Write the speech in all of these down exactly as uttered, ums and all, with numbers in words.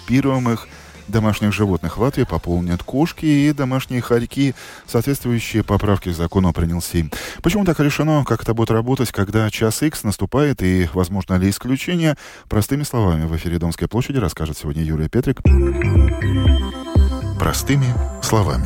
чипируемых домашних животных в Латвии пополнят кошки и домашние хорьки. Соответствующие поправки к закону принял Сейм. Почему так решено, как это будет работать, когда час Икс наступает и возможно ли исключение? Простыми словами, в эфире Домской площади расскажет сегодня Юлия Петрик. Простыми словами.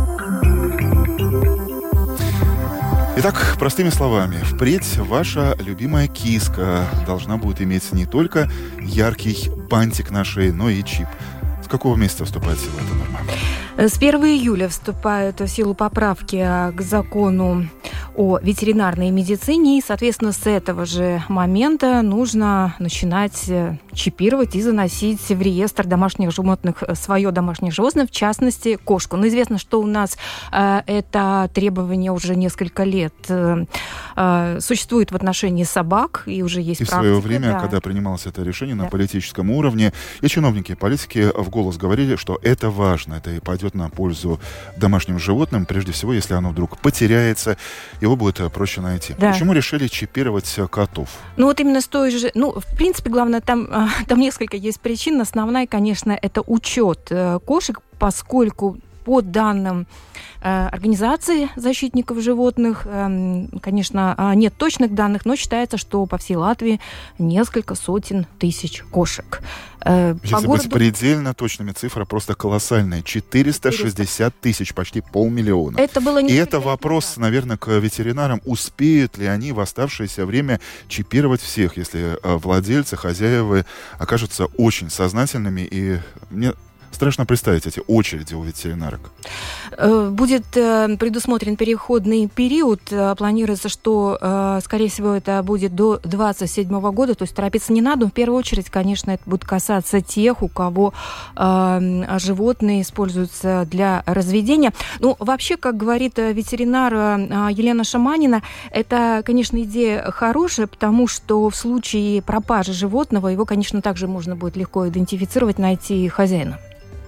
Итак, простыми словами, впредь ваша любимая киска должна будет иметь не только яркий бантик на шее, но и чип. С какого месяца вступает в силу эта норма? С первого июля вступают в силу поправки к закону о ветеринарной медицине, и, соответственно, с этого же момента нужно начинать чипировать и заносить в реестр домашних животных свое домашнее животное, в частности, кошку. Но известно, что у нас э, это требование уже несколько лет э, существует в отношении собак, и уже есть и практика. В свое время, да. когда принималось это решение на да. политическом уровне, и чиновники, и политики в голос говорили, что это важно, это и пойдет на пользу домашним животным, прежде всего, если оно вдруг потеряется, его будет проще найти. Да. Почему решили чипировать котов? Ну вот именно с той же... Ну, в принципе, главное, там, там несколько есть причин. Основная, конечно, это учет кошек, поскольку по данным Организации защитников животных, конечно, нет точных данных, но считается, что по всей Латвии несколько сотен тысяч кошек. Если по быть городу... предельно точными, цифра просто колоссальная. четыреста шестьдесят тысяч, почти полмиллиона. Это было И это вопрос, наверное, к ветеринарам. Успеют ли они в оставшееся время чипировать всех, если владельцы, хозяева окажутся очень сознательными? И мне страшно представить эти очереди у ветеринарок. Будет предусмотрен переходный период. Планируется, что, скорее всего, это будет до двадцать седьмого года. То есть торопиться не надо. В первую очередь, конечно, это будет касаться тех, у кого животные используются для разведения. Ну, вообще, как говорит ветеринар Елена Шаманина, это, конечно, идея хорошая, потому что в случае пропажи животного его, конечно, также можно будет легко идентифицировать, найти хозяина.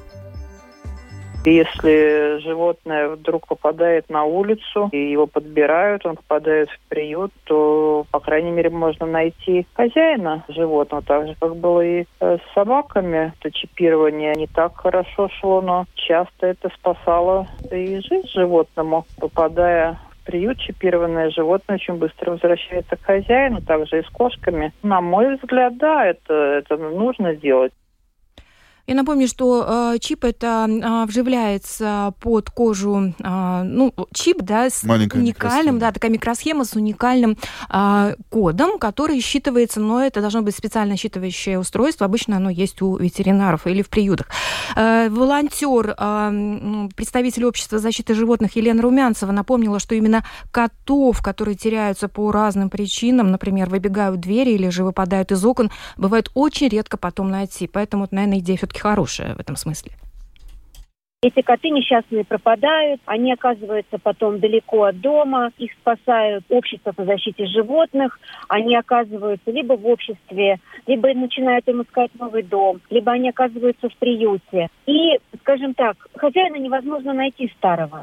Если животное вдруг попадает на улицу, и его подбирают, он попадает в приют, то, по крайней мере, можно найти хозяина животного. Так же, как было и с собаками. То чипирование не так хорошо шло, но часто это спасало и жизнь животному. Попадая в приют, чипированное животное очень быстро возвращается к хозяину, также и с кошками. На мой взгляд, да, это, это нужно делать. Я напомню, что э, чип это э, вживляется под кожу, э, ну, чип, да, с маленькая уникальным, микросхема. да, такая микросхема с уникальным э, кодом, который считывается, но это должно быть специально считывающее устройство, обычно оно есть у ветеринаров или в приютах. Э, волонтер, э, представитель общества защиты животных Елена Румянцева напомнила, что именно котов, которые теряются по разным причинам, например, выбегают в двери или же выпадают из окон, бывает очень редко потом найти, поэтому, наверное, идея все-таки хорошая в этом смысле. Эти коты несчастные пропадают, они оказываются потом далеко от дома, их спасают общество по защите животных, они оказываются либо в обществе, либо начинают им искать новый дом, либо они оказываются в приюте. И, скажем так, хозяина невозможно найти старого.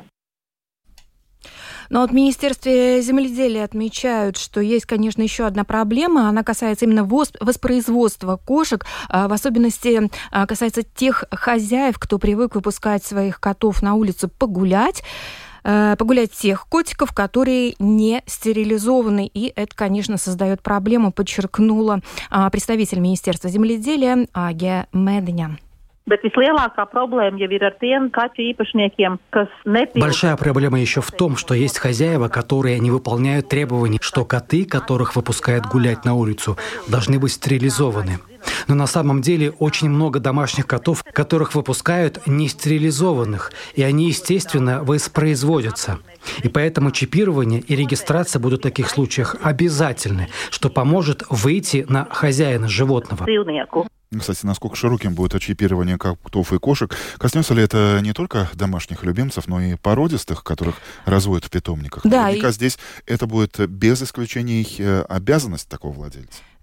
Но вот в Министерстве земледелия отмечают, что есть, конечно, еще одна проблема. Она касается именно воспроизводства кошек, в особенности касается тех хозяев, кто привык выпускать своих котов на улицу погулять. Погулять тех котиков, которые не стерилизованы. И это, конечно, создает проблему, подчеркнула представитель Министерства земледелия Агия Медня. Большая проблема еще в том, что есть хозяева, которые не выполняют требований, что коты, которых выпускают гулять на улицу, должны быть стерилизованы. Но на самом деле очень много домашних котов, которых выпускают не стерилизованных, и они, естественно, воспроизводятся. И поэтому чипирование и регистрация будут в таких случаях обязательны, что поможет выйти на хозяина животного. Кстати, насколько широким будет чипирование котов и кошек? Коснется ли это не только домашних любимцев, но и породистых, которых разводят в питомниках? Да, Наверняка и... здесь это будет без исключений обязанность такого владельца.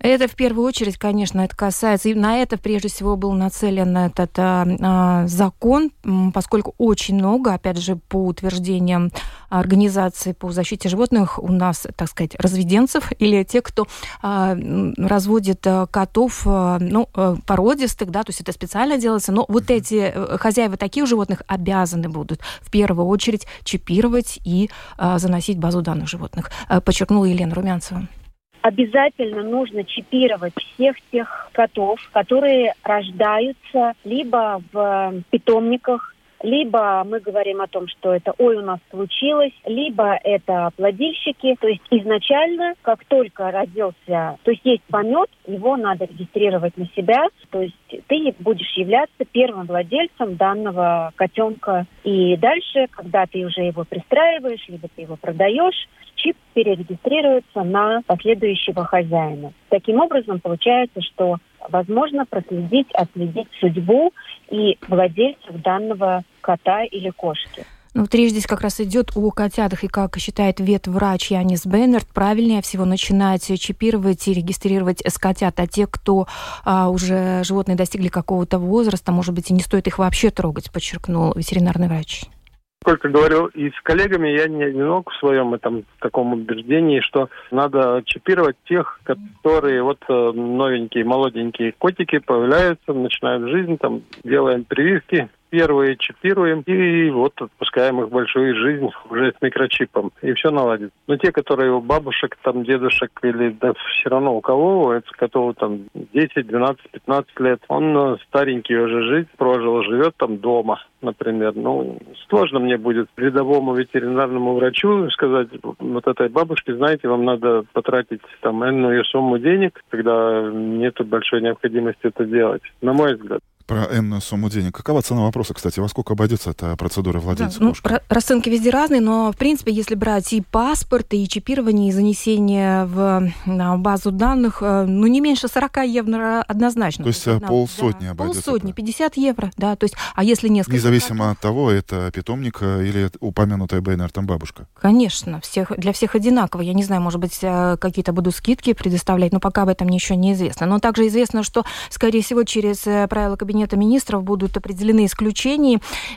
Это в первую очередь, конечно, это касается, и на это прежде всего был нацелен этот а, закон, поскольку очень много, опять же, по утверждениям организации по защите животных у нас, так сказать, разведенцев или те, кто а, разводит котов, а, ну, породистых, да, то есть это специально делается, но вот эти хозяева таких животных обязаны будут в первую очередь чипировать и а, заносить в базу данных животных, а, подчеркнула Елена Румянцева. Обязательно нужно чипировать всех тех котов, которые рождаются либо в питомниках, либо мы говорим о том, что это «ой, у нас случилось», либо это плодильщики. То есть изначально, как только родился, то есть есть помет, его надо регистрировать на себя, то есть ты будешь являться первым владельцем данного котенка. И дальше, когда ты уже его пристраиваешь, либо ты его продаешь, чип перерегистрируется на последующего хозяина. Таким образом, получается, что возможно проследить, отследить судьбу и владельцев данного кота или кошки. Ну, вот речь здесь как раз идет о котятах, и, как считает ветврач Янис Бейнерт, правильнее всего начинать чипировать и регистрировать с котят, а те, кто а, уже животные достигли какого-то возраста, может быть, и не стоит их вообще трогать, подчеркнул ветеринарный врач. Сколько говорил и с коллегами, я не одинок в своем этом таком убеждении, что надо чипировать тех, которые вот новенькие, молоденькие котики появляются, начинают жизнь, там делаем прививки, первые чипируем и вот отпускаем их в большую жизнь уже с микрочипом. И все наладится. Но те, которые у бабушек, там, дедушек или да, все равно у кого, это котову там десять, двенадцать, пятнадцать лет, он старенький уже жизнь прожил, живет там дома, например. Ну, сложно мне будет рядовому ветеринарному врачу сказать, вот этой бабушке, знаете, вам надо потратить там энную сумму денег, когда нет большой необходимости это делать, на мой взгляд. Про энную сумму денег. Какова цена вопроса, кстати? Во сколько обойдется эта процедура владельца да, кошки? Ну, расценки везде разные, но, в принципе, если брать и паспорт, и чипирование, и занесение в на базу данных, ну, не меньше сорок евро однозначно. То есть, то есть полсотни да, обойдется? Полсотни, пятьдесят евро, да. То есть, а если несколько... Независимо котов, от того, это питомник или упомянутая Бейнертом бабушка? Конечно, всех, для всех одинаково. Я не знаю, может быть, какие-то будут скидки предоставлять, но пока об этом ничего не известно. Но также известно, что, скорее всего, через правила Кабинета министров будут определены исключения,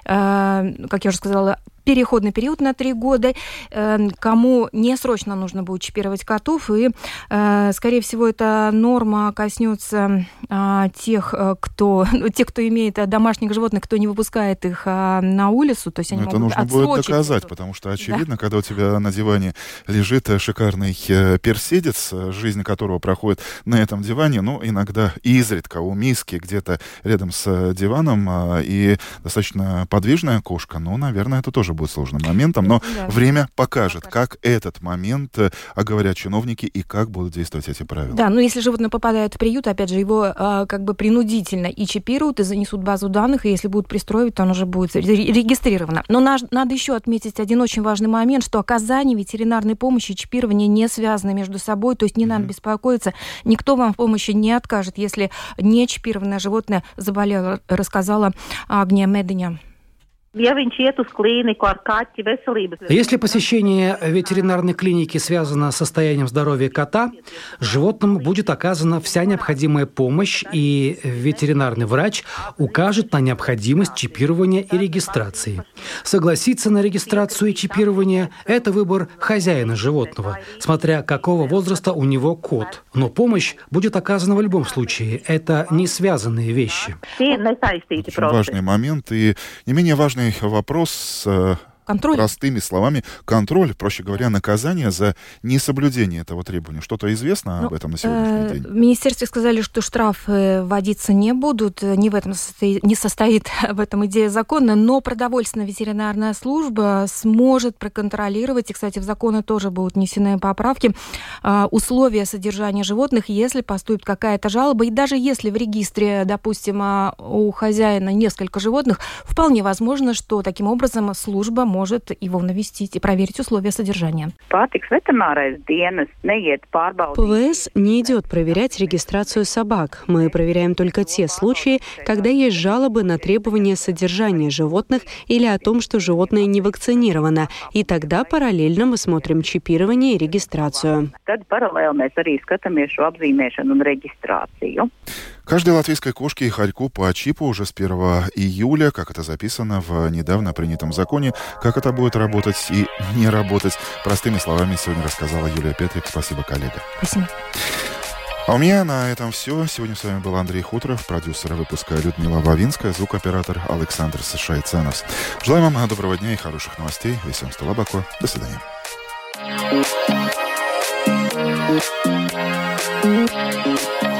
э, как я уже сказала, переходный период на три года, э, кому не срочно нужно будет чипировать котов, и, э, скорее всего, эта норма коснется э, тех, кто, тех, кто имеет домашних животных, кто не выпускает их э, на улицу, то есть они Но это могут нужно будет доказать, эту... потому что очевидно, да. Когда у тебя на диване лежит шикарный персидец, жизнь которого проходит на этом диване, ну, иногда изредка у миски где-то рядом с диваном, и достаточно подвижная кошка, ну, наверное, это тоже будет сложным моментом, но да. время покажет, как этот момент оговорят чиновники и как будут действовать эти правила. Да, но если животное попадает в приют, опять же, его э, как бы принудительно и чипируют, и занесут в базу данных, и если будут пристроить, то оно уже будет регистрировано. Но наш, надо еще отметить один очень важный момент, что оказание ветеринарной помощи и чипирование не связаны между собой, то есть не mm-hmm. надо беспокоиться, никто вам в помощи не откажет, если не чипированное животное заболело, рассказала Агния Мединя. Если посещение ветеринарной клиники связано с состоянием здоровья кота, животному будет оказана вся необходимая помощь, и ветеринарный врач укажет на необходимость чипирования и регистрации. Согласиться на регистрацию и чипирование – это выбор хозяина животного, смотря какого возраста у него кот. Но помощь будет оказана в любом случае. Это не связанные вещи. Очень важный момент и не менее важный вопрос. Контроль. Простыми словами, контроль, проще говоря, наказание за несоблюдение этого требования. Что-то известно ну, об этом на сегодняшний день? В министерстве сказали, что штрафы вводиться не будут, не в этом состоит, не состоит в этом идея закона, но продовольственная ветеринарная служба сможет проконтролировать, и, кстати, в законы тоже будут внесены поправки, условия содержания животных, если поступит какая-то жалоба, и даже если в регистре, допустим, у хозяина несколько животных, вполне возможно, что таким образом служба может его навестить и проверить условия содержания. ПВС не идет проверять регистрацию собак. Мы проверяем только те случаи, когда есть жалобы на требования содержания животных или о том, что животное не вакцинировано. И тогда параллельно мы смотрим чипирование и регистрацию. Каждой латвийской кошке и хорьку по чипу уже с первого июля, как это записано в недавно принятом законе. Как это будет работать и не работать, простыми словами сегодня рассказала Юлия Петрик. Спасибо, коллега. Спасибо. А у меня на этом все. Сегодня с вами был Андрей Хуторов, продюсер выпуска Людмила Вавинская, звукооператор Александр Шайценов. Желаем вам доброго дня и хороших новостей. Всем столабако. До свидания. Thank you.